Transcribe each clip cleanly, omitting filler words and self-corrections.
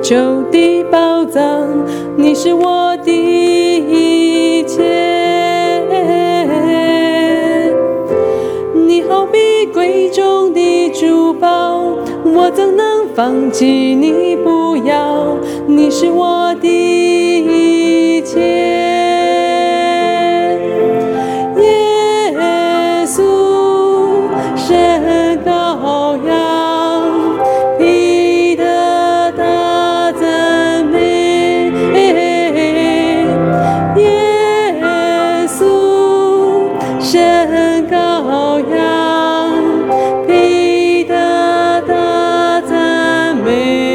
求的宝藏，你是我的一切。你好比贵重的珠宝，我怎能放弃你不要？你是我的一切。耶稣，神羔羊，披的大赞美。耶稣，神羔羊，披的大赞美。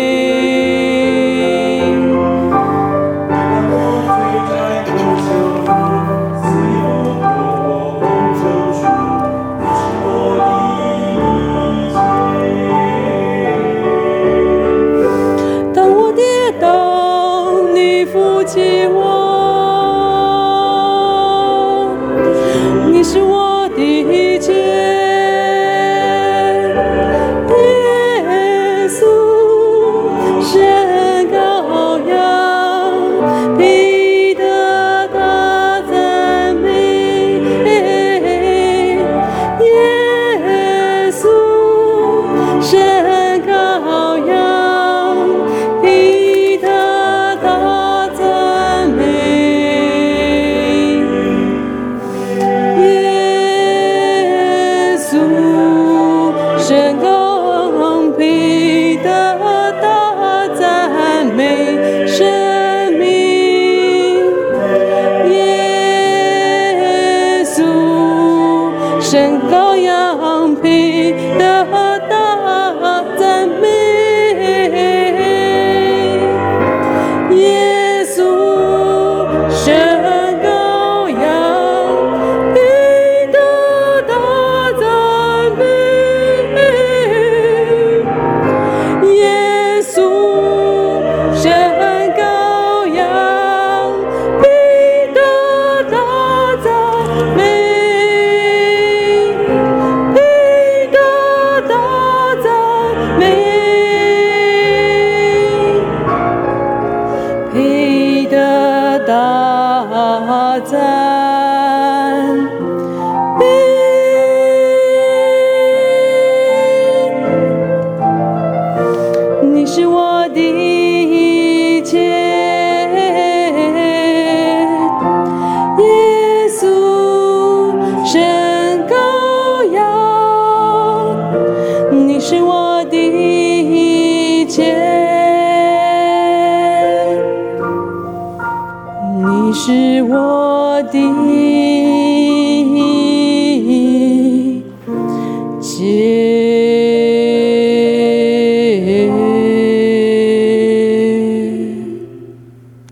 当我跌倒，你扶起我，你是我的一切。耶稣，神羔羊，披的大赞美。耶稣，神羔羊，披的大赞美。耶稣，神羔羊，披的大赞美生命。耶稣，神羔羊，披的大赞美。耶稣，神羔羊，披的大赞美。耶稣，神羔羊，披的大赞美。披的大赞美。披的大赞美。你是我的一切。耶稣，神羔羊，你是我的一切。你是我的